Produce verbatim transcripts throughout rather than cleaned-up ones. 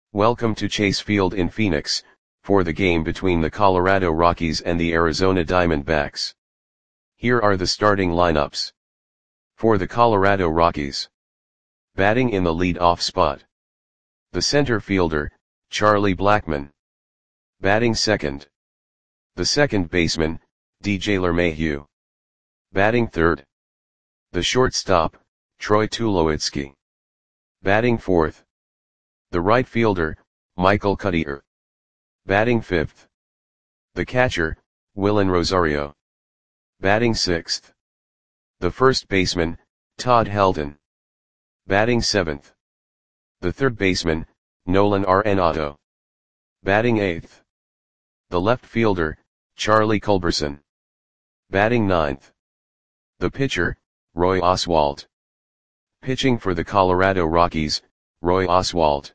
Welcome to Chase Field in Phoenix, for the game between the Colorado Rockies and the Arizona Diamondbacks. Here are the starting lineups. For the Colorado Rockies. Batting in the lead-off spot. The center fielder, Charlie Blackmon. Batting second. The second baseman, D J LeMahieu. Batting third. The shortstop, Troy Tulowitzki. Batting fourth. The right fielder, Michael Cuddyer. Batting fifth. The catcher, Willen Rosario. Batting sixth. The first baseman, Todd Helton. Batting seventh. The third baseman, Nolan Arenado. Batting eighth. The left fielder, Charlie Culberson. Batting ninth. The pitcher, Roy Oswalt. Pitching for the Colorado Rockies, Roy Oswalt.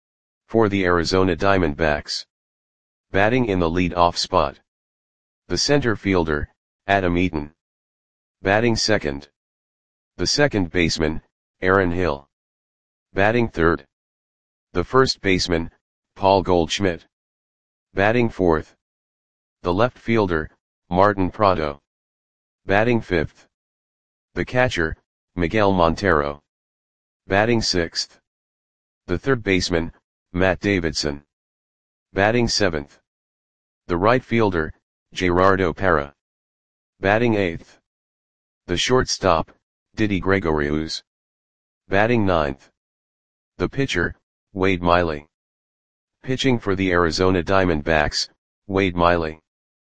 For the Arizona Diamondbacks. Batting in the lead-off spot. The center fielder, Adam Eaton. Batting second. The second baseman, Aaron Hill. Batting third. The first baseman, Paul Goldschmidt. Batting fourth. The left fielder, Martin Prado. Batting fifth. The catcher, Miguel Montero. Batting sixth. The third baseman, Matt Davidson. Batting seventh. The right fielder, Gerardo Parra. Batting eighth. The shortstop, Didi Gregorius. Batting ninth. The pitcher, Wade Miley. Pitching for the Arizona Diamondbacks, Wade Miley.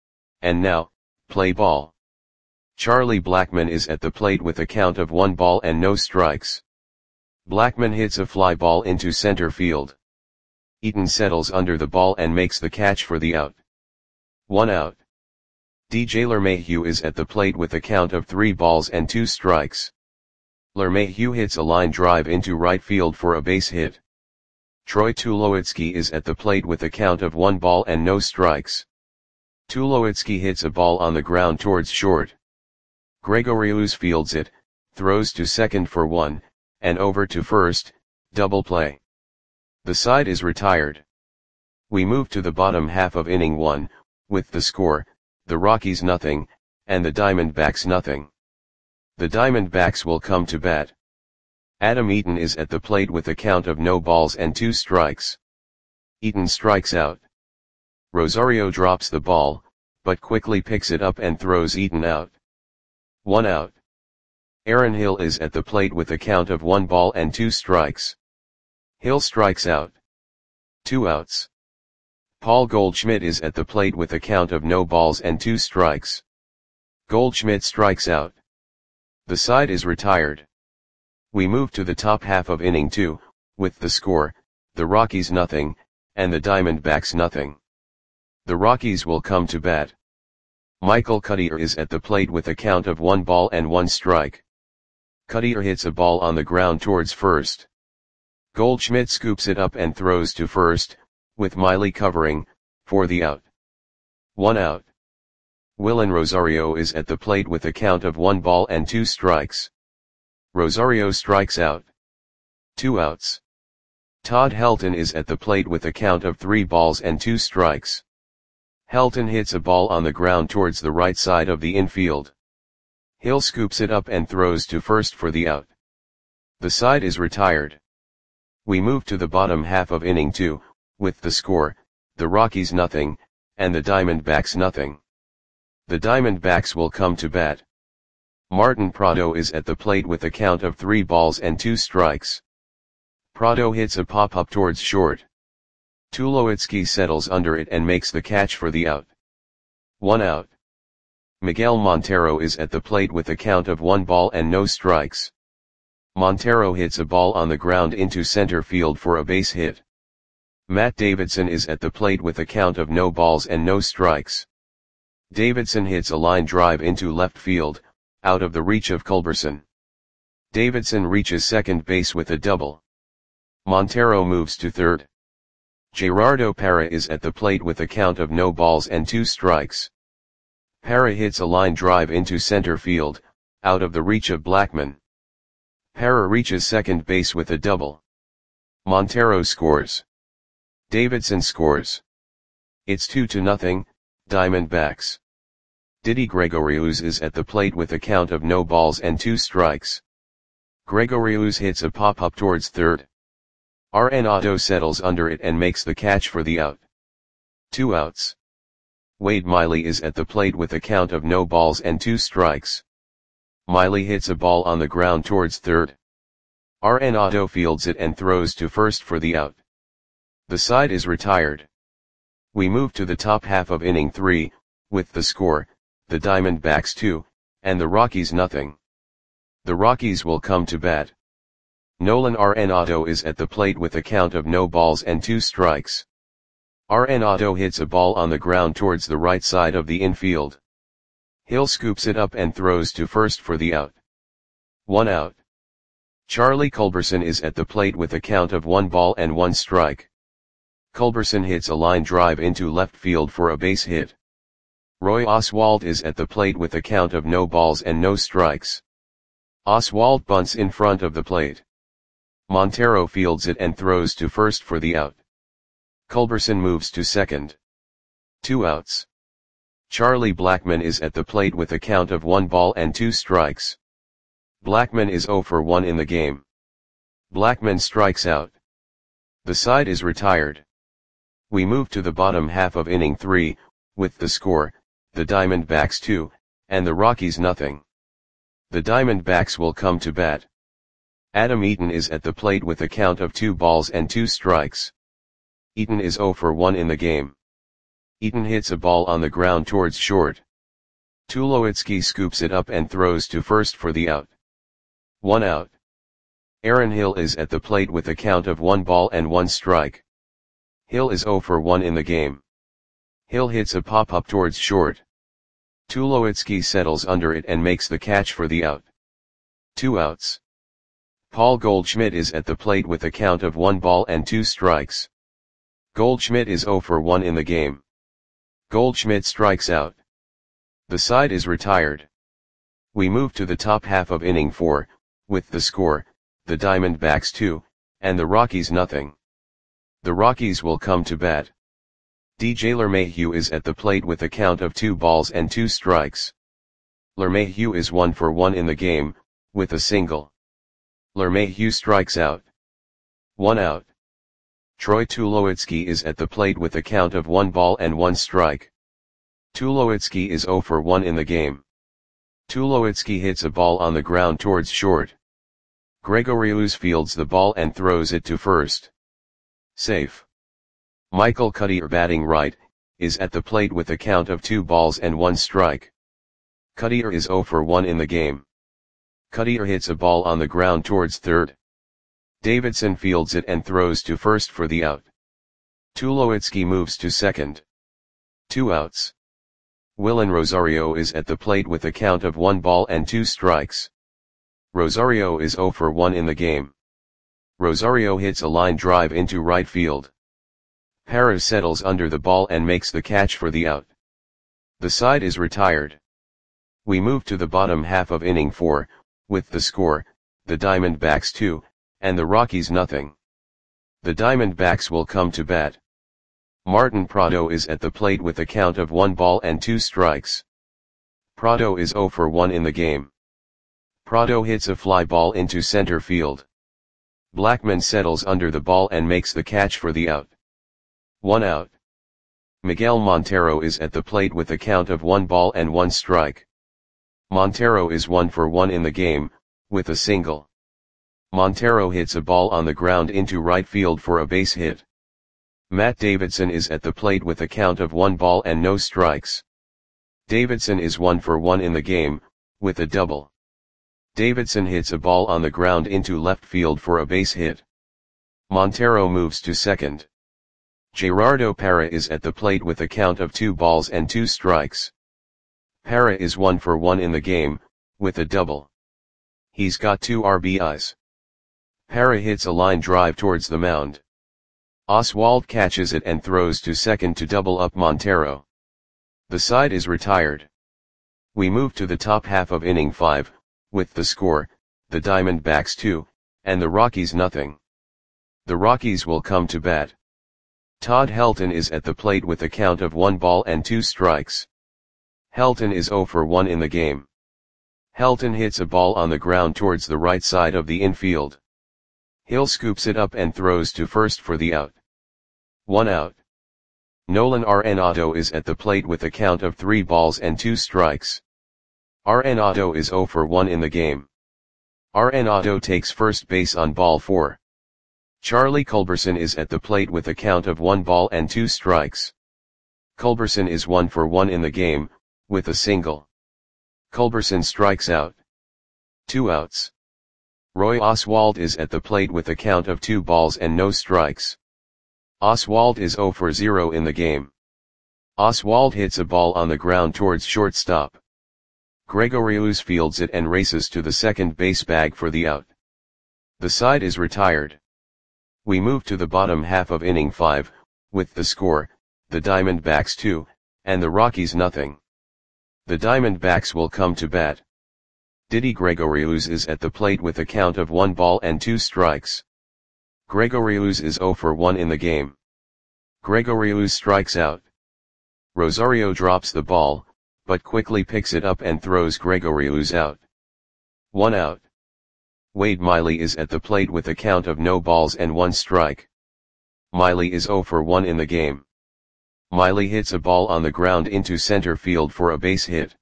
And now, play ball. Charlie Blackmon is at the plate with a count of one ball and no strikes. Blackmon hits a fly ball into center field. Eaton settles under the ball and makes the catch for the out. One out. D J LeMahieu is at the plate with a count of three balls and two strikes. LeMahieu hits a line drive into right field for a base hit. Troy Tulowitzki is at the plate with a count of one ball and no strikes. Tulowitzki hits a ball on the ground towards short. Gregorius fields it, throws to second for one, and over to first, double play. The side is retired. We move to the bottom half of inning one, with the score, the Rockies nothing, and the Diamondbacks nothing. The Diamondbacks will come to bat. Adam Eaton is at the plate with a count of no balls and two strikes. Eaton strikes out. Rosario drops the ball, but quickly picks it up and throws Eaton out. One out. Aaron Hill is at the plate with a count of one ball and two strikes. Hill strikes out. Two outs. Paul Goldschmidt is at the plate with a count of no balls and two strikes. Goldschmidt strikes out. The side is retired. We move to the top half of inning two, with the score, the Rockies nothing, and the Diamondbacks nothing. The Rockies will come to bat. Michael Cuddyer is at the plate with a count of one ball and one strike. Cuddyer hits a ball on the ground towards first. Goldschmidt scoops it up and throws to first, with Miley covering, for the out. One out. Willen Rosario is at the plate with a count of one ball and two strikes. Rosario strikes out. Two outs. Todd Helton is at the plate with a count of three balls and two strikes. Helton hits a ball on the ground towards the right side of the infield. Hill scoops it up and throws to first for the out. The side is retired. We move to the bottom half of inning two, with the score, the Rockies nothing, and the Diamondbacks nothing. The Diamondbacks will come to bat. Martin Prado is at the plate with a count of three balls and two strikes. Prado hits a pop-up towards short. Tulowitzki settles under it and makes the catch for the out. One out. Miguel Montero is at the plate with a count of one ball and no strikes. Montero hits a ball on the ground into center field for a base hit. Matt Davidson is at the plate with a count of no balls and no strikes. Davidson hits a line drive into left field, out of the reach of Culberson. Davidson reaches second base with a double. Montero moves to third. Gerardo Parra is at the plate with a count of no balls and two strikes. Parra hits a line drive into center field, out of the reach of Blackmon. Parra reaches second base with a double. Montero scores. Davidson scores. It's two to nothing, Diamondbacks. Didi Gregorius is at the plate with a count of no balls and two strikes. Gregorius hits a pop-up towards third. Arenado settles under it and makes the catch for the out. Two outs. Wade Miley is at the plate with a count of no balls and two strikes. Miley hits a ball on the ground towards third. Arenado fields it and throws to first for the out. The side is retired. We move to the top half of inning three, with the score, the Diamondbacks two, and the Rockies nothing. The Rockies will come to bat. Nolan Arenado is at the plate with a count of no balls and two strikes. Arenado hits a ball on the ground towards the right side of the infield. Hill scoops it up and throws to first for the out. One out. Charlie Culberson is at the plate with a count of one ball and one strike. Culberson hits a line drive into left field for a base hit. Roy Oswalt is at the plate with a count of no balls and no strikes. Oswalt bunts in front of the plate. Montero fields it and throws to first for the out. Culberson moves to second. Two outs. Charlie Blackmon is at the plate with a count of one ball and two strikes. Blackmon is oh for one in the game. Blackmon strikes out. The side is retired. We move to the bottom half of inning three, with the score, the Diamondbacks two, and the Rockies nothing. The Diamondbacks will come to bat. Adam Eaton is at the plate with a count of two balls and two strikes. Eaton is oh for one in the game. Eaton hits a ball on the ground towards short. Tulowitzki scoops it up and throws to first for the out. One out. Aaron Hill is at the plate with a count of one ball and one strike. Hill is oh for one in the game. Hill hits a pop-up towards short. Tulowitzki settles under it and makes the catch for the out. Two outs. Paul Goldschmidt is at the plate with a count of one ball and two strikes. Goldschmidt is oh for one in the game. Goldschmidt strikes out. The side is retired. We move to the top half of inning four, with the score, the Diamondbacks two, and the Rockies nothing. The Rockies will come to bat. D J LeMahieu is at the plate with a count of two balls and two strikes. LeMahieu is one for one in the game, with a single. LeMahieu strikes out. One out. Troy Tulowitzki is at the plate with a count of one ball and one strike. Tulowitzki is oh for one in the game. Tulowitzki hits a ball on the ground towards short. Gregorius fields the ball and throws it to first. Safe. Michael Cuddyer, batting right, is at the plate with a count of two balls and one strike. Cuddyer is oh for one in the game. Cuddyer hits a ball on the ground towards third. Davidson fields it and throws to first for the out. Tulowitzki moves to second. Two outs. Willen Rosario is at the plate with a count of one ball and two strikes. Rosario is oh for one in the game. Rosario hits a line drive into right field. Perez settles under the ball and makes the catch for the out. The side is retired. We move to the bottom half of inning four, with the score, the Diamondbacks two, and the Rockies nothing. The Diamondbacks will come to bat. Martin Prado is at the plate with a count of one ball and two strikes. Prado is oh for one in the game. Prado hits a fly ball into center field. Blackmon settles under the ball and makes the catch for the out. One out. Miguel Montero is at the plate with a count of one ball and one strike. Montero is one for one in the game, with a single. Montero hits a ball on the ground into right field for a base hit. Matt Davidson is at the plate with a count of one ball and no strikes. Davidson is one for one in the game, with a double. Davidson hits a ball on the ground into left field for a base hit. Montero moves to second. Gerardo Parra is at the plate with a count of two balls and two strikes. Parra is one for one in the game, with a double. He's got two R B Is. Parra hits a line drive towards the mound. Oswalt catches it and throws to second to double up Montero. The side is retired. We move to the top half of inning five, with the score, the Diamondbacks two, and the Rockies nothing. The Rockies will come to bat. Todd Helton is at the plate with a count of one ball and two strikes. Helton is zero for one in the game. Helton hits a ball on the ground towards the right side of the infield. Hill scoops it up and throws to first for the out. One out. Nolan Arenado is at the plate with a count of three balls and two strikes. Arenado is zero for one in the game. Arenado takes first base on ball four. Charlie Culberson is at the plate with a count of one ball and two strikes. Culberson is one for one in the game, with a single. Culberson strikes out. Two outs. Roy Oswalt is at the plate with a count of two balls and no strikes. Oswalt is zero for zero in the game. Oswalt hits a ball on the ground towards shortstop. Gregorius fields it and races to the second base bag for the out. The side is retired. We move to the bottom half of inning five, with the score, the Diamondbacks two, and the Rockies nothing. The Diamondbacks will come to bat. Didi Gregorius is at the plate with a count of one ball and two strikes. Gregorius is zero for one in the game. Gregorius strikes out. Rosario drops the ball, but quickly picks it up and throws Gregorius out. One out. Wade Miley is at the plate with a count of no balls and one strike. Miley is zero for one in the game. Miley hits a ball on the ground into center field for a base hit.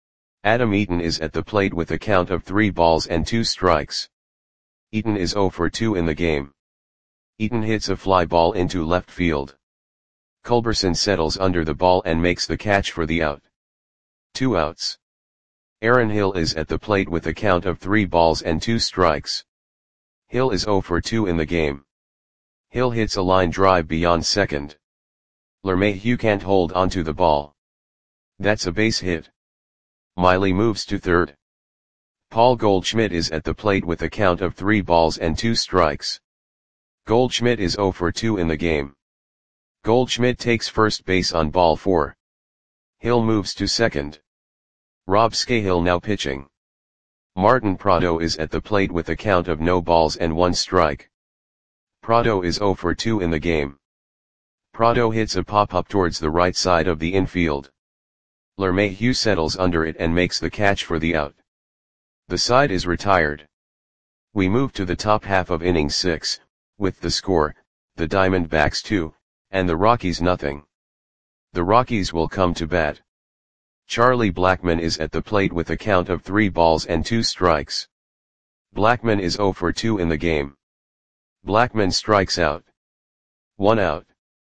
Adam Eaton is at the plate with a count of three balls and two strikes. Eaton is zero for two in the game. Eaton hits a fly ball into left field. Culberson settles under the ball and makes the catch for the out. Two outs. Aaron Hill is at the plate with a count of three balls and two strikes. Hill is zero for two in the game. Hill hits a line drive beyond second. LeMahieu can't hold onto the ball. That's a base hit. Miley moves to third. Paul Goldschmidt is at the plate with a count of three balls and two strikes. Goldschmidt is zero for two in the game. Goldschmidt takes first base on ball four. Hill moves to second. Rob Scahill now pitching. Martin Prado is at the plate with a count of no balls and one strike. Prado is zero for two in the game. Prado hits a pop-up towards the right side of the infield. LeMahieu settles under it and makes the catch for the out. The side is retired. We move to the top half of inning six, with the score, the Diamondbacks two, and the Rockies nothing. The Rockies will come to bat. Charlie Blackmon is at the plate with a count of three balls and two strikes. Blackmon is zero for two in the game. Blackmon strikes out. One out.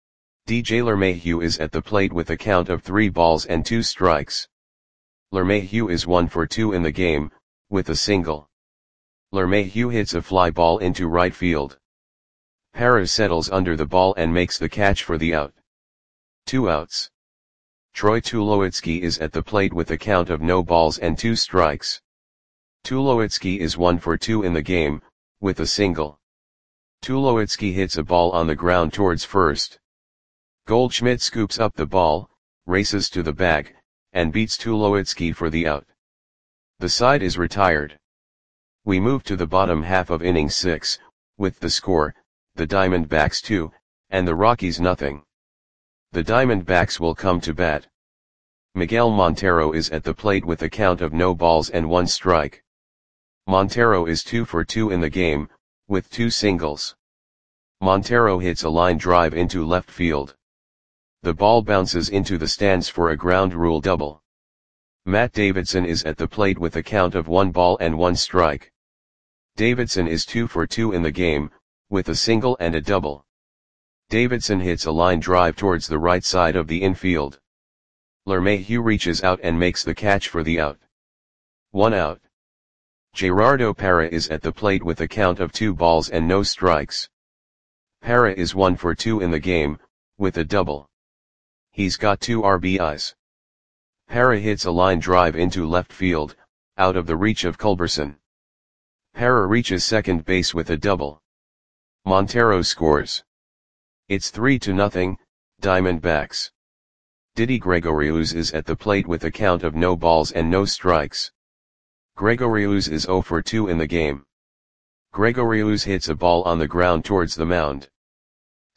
D J LeMahieu is at the plate with a count of three balls and two strikes. LeMahieu is one for two in the game, with a single. LeMahieu hits a fly ball into right field. Parra settles under the ball and makes the catch for the out. Two outs. Troy Tulowitzki is at the plate with a count of no balls and two strikes. Tulowitzki is one for two in the game, with a single. Tulowitzki hits a ball on the ground towards first. Goldschmidt scoops up the ball, races to the bag, and beats Tulowitzki for the out. The side is retired. We move to the bottom half of inning six, with the score, the Diamondbacks two, and the Rockies nothing. The Diamondbacks will come to bat. Miguel Montero is at the plate with a count of no balls and one strike. Montero is two for two in the game, with two singles. Montero hits a line drive into left field. The ball bounces into the stands for a ground rule double. Matt Davidson is at the plate with a count of one ball and one strike. Davidson is two for two in the game, with a single and a double. Davidson hits a line drive towards the right side of the infield. LeMahieu reaches out and makes the catch for the out. One out. Gerardo Parra is at the plate with a count of two balls and no strikes. Parra is one for two in the game, with a double. He's got two R B Is. Parra hits a line drive into left field, out of the reach of Culberson. Parra reaches second base with a double. Montero scores. It's three to nothing, Diamondbacks. Didi Gregorius is at the plate with a count of no balls and no strikes. Gregorius is zero for two in the game. Gregorius hits a ball on the ground towards the mound.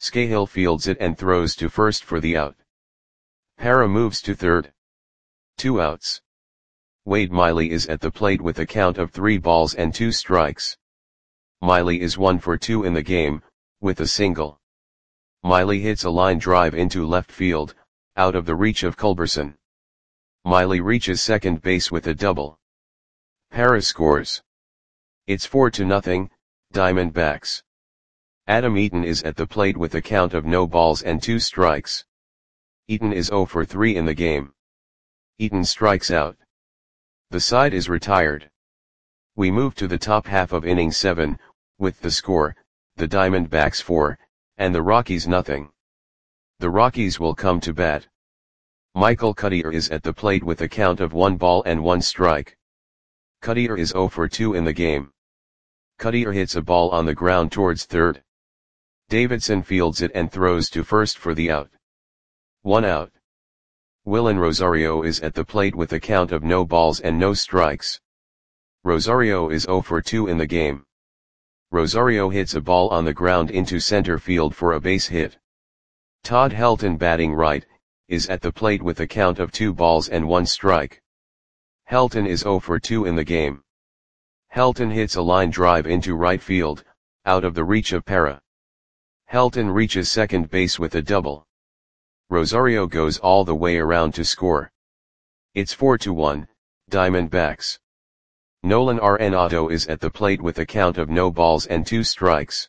Scahill fields it and throws to first for the out. Para moves to third. Two outs. Wade Miley is at the plate with a count of three balls and two strikes. Miley is one for two in the game, with a single. Miley hits a line drive into left field, out of the reach of Culberson. Miley reaches second base with a double. Para scores. It's four to nothing, Diamondbacks. Adam Eaton is at the plate with a count of no balls and two strikes. Eaton is zero for three in the game. Eaton strikes out. The side is retired. We move to the top half of inning seven, with the score, the Diamondbacks four, and the Rockies nothing. The Rockies will come to bat. Michael Cuddyer is at the plate with a count of one ball and one strike. Cuddyer is zero for two in the game. Cuddyer hits a ball on the ground towards third. Davidson fields it and throws to first for the out. One out. Willen Rosario is at the plate with a count of no balls and no strikes. Rosario is zero for two in the game. Rosario hits a ball on the ground into center field for a base hit. Todd Helton, batting right, is at the plate with a count of two balls and one strike. Helton is zero for two in the game. Helton hits a line drive into right field, out of the reach of Para. Helton reaches second base with a double. Rosario goes all the way around to score. It's four to one, Diamondbacks. Nolan Arenado is at the plate with a count of no balls and two strikes.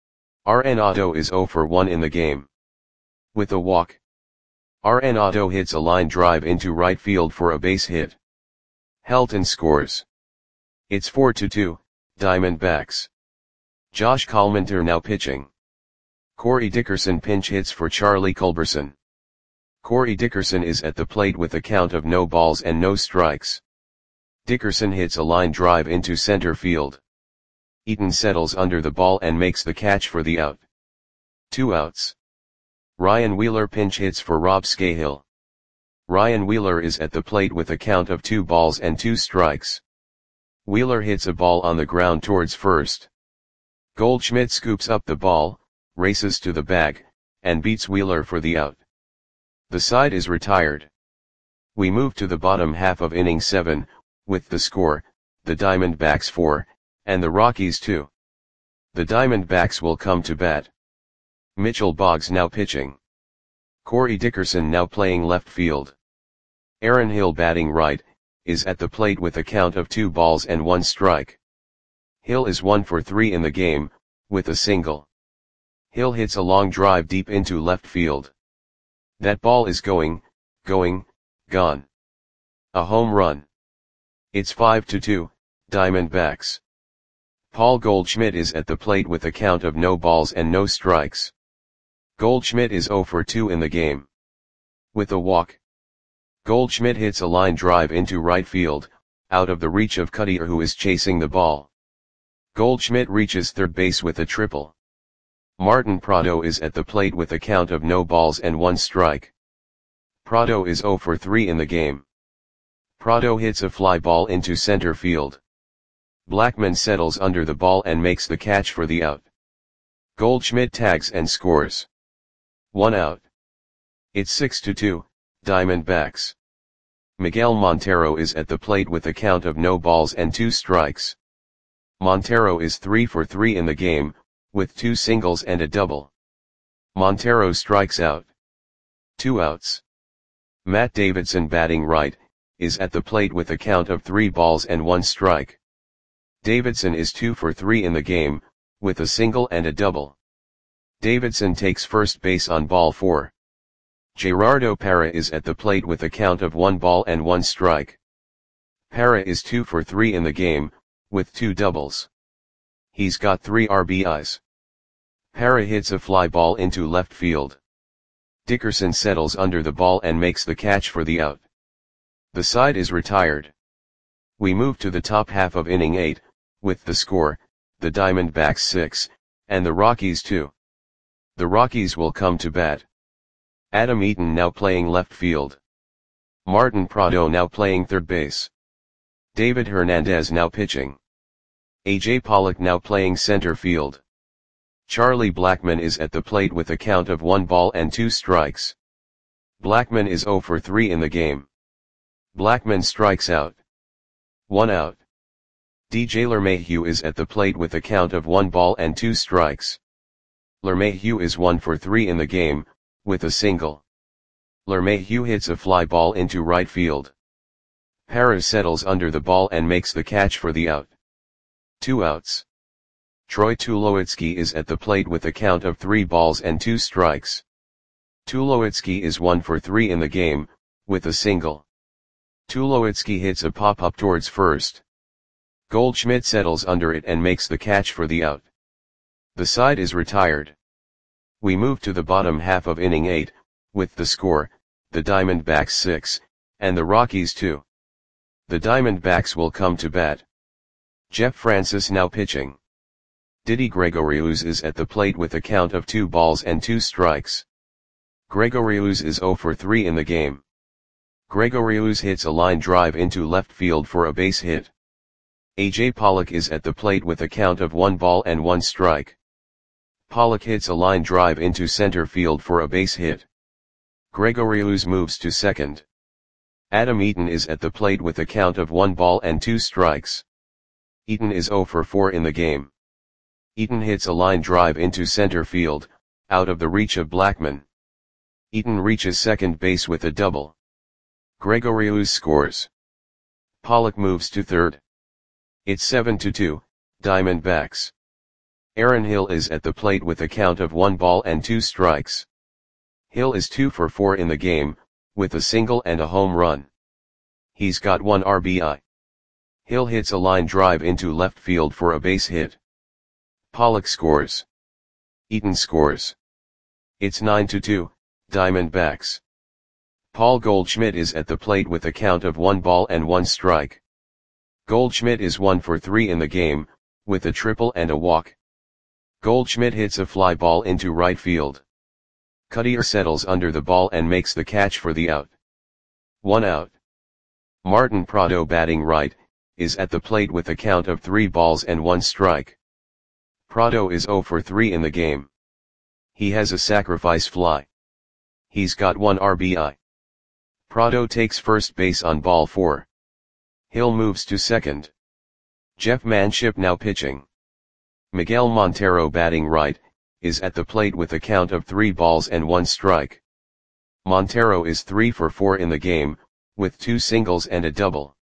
Arenado is zero for one in the game. With a walk. Arenado hits a line drive into right field for a base hit. Helton scores. It's four to two, Diamondbacks. Josh Collmenter now pitching. Corey Dickerson pinch hits for Charlie Culberson. Corey Dickerson is at the plate with a count of no balls and no strikes. Dickerson hits a line drive into center field. Eaton settles under the ball and makes the catch for the out. Two outs. Ryan Wheeler pinch hits for Rob Scahill. Ryan Wheeler is at the plate with a count of two balls and two strikes. Wheeler hits a ball on the ground towards first. Goldschmidt scoops up the ball, races to the bag, and beats Wheeler for the out. The side is retired. We move to the bottom half of inning seven, with the score, the Diamondbacks four, and the Rockies two. The Diamondbacks will come to bat. Mitchell Boggs now pitching. Corey Dickerson now playing left field. Aaron Hill, batting right, is at the plate with a count of two balls and one strike. Hill is one for three in the game, with a single. Hill hits a long drive deep into left field. That ball is going, going, gone. A home run. It's five to two, Diamondbacks. Paul Goldschmidt is at the plate with a count of no balls and no strikes. Goldschmidt is zero for two in the game. With a walk. Goldschmidt hits a line drive into right field, out of the reach of Cuddyer, who is chasing the ball. Goldschmidt reaches third base with a triple. Martin Prado is at the plate with a count of no balls and one strike. Prado is zero for three in the game. Prado hits a fly ball into center field. Blackman settles under the ball and makes the catch for the out. Goldschmidt tags and scores. One out. It's six to two, Diamondbacks. Miguel Montero is at the plate with a count of no balls and two strikes. Montero is three for three in the game, with two singles and a double. Montero strikes out. Two outs. Matt Davidson, batting right, is at the plate with a count of three balls and one strike. Davidson is two for three in the game, with a single and a double. Davidson takes first base on ball four. Gerardo Parra is at the plate with a count of one ball and one strike. Parra is two for three in the game, with two doubles. He's got three R B Is. Parra hits a fly ball into left field. Dickerson settles under the ball and makes the catch for the out. The side is retired. We move to the top half of inning eight, with the score, the Diamondbacks six, and the Rockies two. The Rockies will come to bat. Adam Eaton now playing left field. Martin Prado now playing third base. David Hernandez now pitching. A J Pollock now playing center field. Charlie Blackmon is at the plate with a count of one ball and two strikes. Blackmon is zero for three in the game. Blackmon strikes out. One out. D J LeMahieu is at the plate with a count of one ball and two strikes. LeMahieu is one for three in the game, with a single. LeMahieu hits a fly ball into right field. Paris settles under the ball and makes the catch for the out. Two outs. Troy Tulowitzki is at the plate with a count of three balls and two strikes. Tulowitzki is one for three in the game, with a single. Tulowitzki hits a pop-up towards first. Goldschmidt settles under it and makes the catch for the out. The side is retired. We move to the bottom half of inning eight, with the score, the Diamondbacks six, and the Rockies two. The Diamondbacks will come to bat. Jeff Francis now pitching. Didi Gregorius is at the plate with a count of two balls and two strikes. Gregorius is zero for three in the game. Gregorius hits a line drive into left field for a base hit. A J Pollock is at the plate with a count of one ball and one strike. Pollock hits a line drive into center field for a base hit. Gregorius moves to second. Adam Eaton is at the plate with a count of one ball and two strikes. Eaton is zero for four in the game. Eaton hits a line drive into center field, out of the reach of Blackmon. Eaton reaches second base with a double. Gregorius scores. Pollock moves to third. It's seven to two, Diamondbacks. Aaron Hill is at the plate with a count of one ball and two strikes. Hill is two for four in the game, with a single and a home run. He's got one R B I. Hill hits a line drive into left field for a base hit. Pollock scores. Eaton scores. It's nine to two, Diamondbacks. Paul Goldschmidt is at the plate with a count of one ball and one strike. Goldschmidt is one for three in the game, with a triple and a walk. Goldschmidt hits a fly ball into right field. Cuddyer settles under the ball and makes the catch for the out. One out. Martin Prado, batting right, is at the plate with a count of three balls and one strike. Prado is zero for three in the game. He has a sacrifice fly. He's got one R B I. Prado takes first base on ball four. Hill moves to second. Jeff Manship now pitching. Miguel Montero, batting right, is at the plate with a count of three balls and one strike. Montero is three for four in the game, with two singles and a double.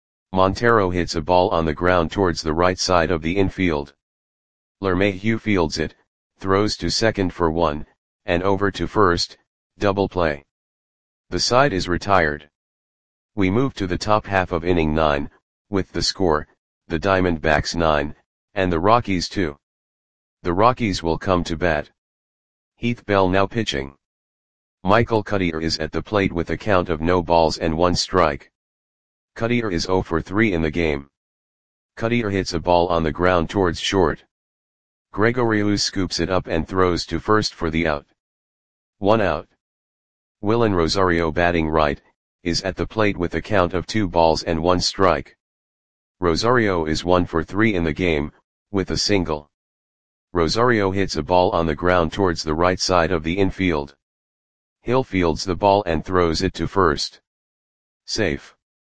Montero hits a ball on the ground towards the right side of the infield. LeMahieu fields it, throws to second for one, and over to first, double play. The side is retired. We move to the top half of inning nine, with the score, the Diamondbacks nine, and the Rockies two. The Rockies will come to bat. Heath Bell now pitching. Michael Cuddyer is at the plate with a count of no balls and one strike. Cuddyer is zero for three in the game. Cuddyer hits a ball on the ground towards short. Gregorius scoops it up and throws to first for the out. One out. Willen Rosario, batting right, is at the plate with a count of two balls and one strike. Rosario is one for three in the game, with a single. Rosario hits a ball on the ground towards the right side of the infield. Hill fields the ball and throws it to first. Safe.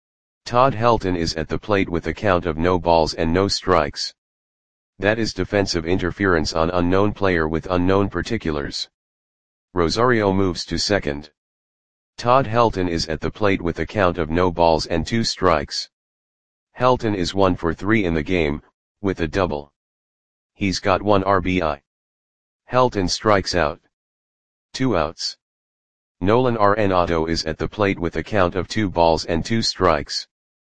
Todd Helton is at the plate with a count of no balls and no strikes. That is defensive interference on unknown player with unknown particulars. Rosario moves to second. Todd Helton is at the plate with a count of no balls and two strikes. Helton is one for three in the game, with a double. He's got one R B I. Helton strikes out. Two outs. Nolan Arenado is at the plate with a count of two balls and two strikes.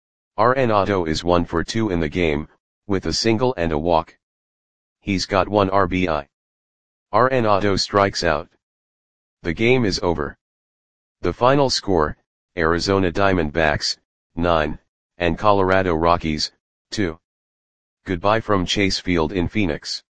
Arenado is one for two in the game, with a single and a walk. He's got one R B I. Arenado strikes out. The game is over. The final score, Arizona Diamondbacks, nine, and Colorado Rockies, two. Goodbye from Chase Field in Phoenix.